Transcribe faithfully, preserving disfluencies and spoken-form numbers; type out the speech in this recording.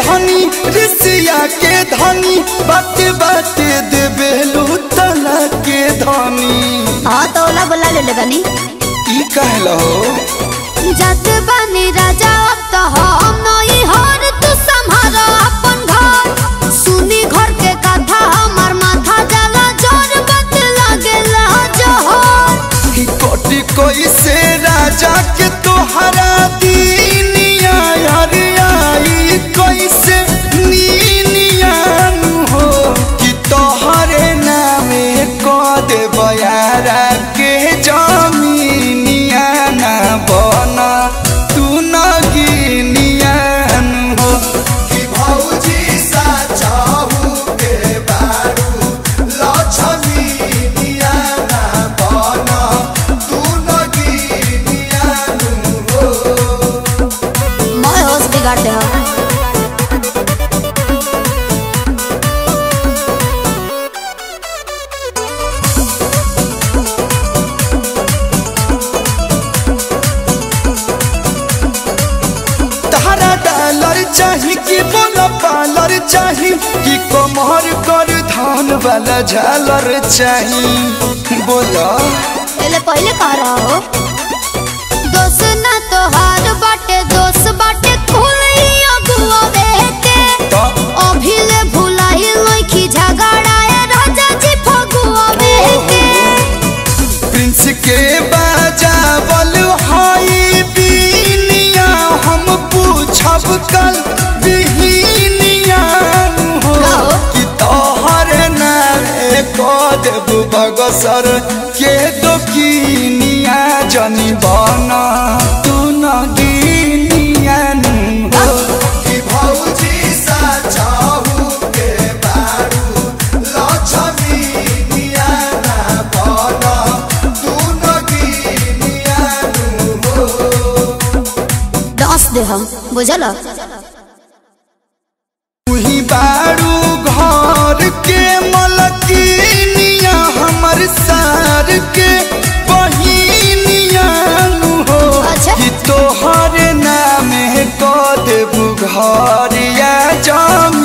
धनी ऋषिया के धनी बात बात देवे लूतना के धनी। हाँ तो ओला बोला ले ले बनी ई कहलो जत बनी राजा अब तो हम नई हर तू संभारो अपन घर। सुनी घर के कथा हमार माथा जला जोर बत लागेला जोहर। कोटि कोई से राजा के तोहरा दीनिया यार आई कोई से नीनिया हो कि तोहरे नामे को दे बयारा के जमीनिया ना बना तू न गिनिया हो कि भौजी सा चाहू के बारू लक्ष्मीनिया ना बना तू न गिनिया हो। मैं होश बिगाड़ दे हो। चाही कि बोला पालर चाही कि कमर कर धान वाला झालर चाही बोला पहले पहले कह रहा हो दोस्त ना तो हार बाटे दोस्त बाटे खुली अगुआ बेटे अभी ले भूला ही लइकी झगड़ाए राजा जी फगुआ बेटे। प्रिंस के बाजावल हाई बीनिया हम पूछब कल बिहिनिया हो कि तोहर नामे को देव बगसर के दोकिनिया जनी बना तू न गिनिया हो कि भौजी सा चाहू के बारू लक्ष्मीनिया ना बना तू न गिनिया हो। दस दे हम बुझल तुही बारू घर के मलकिनिया हमर सार के बहिनिया हो अच्छा? कि तोहर नामे को देबू घर या जमीनिया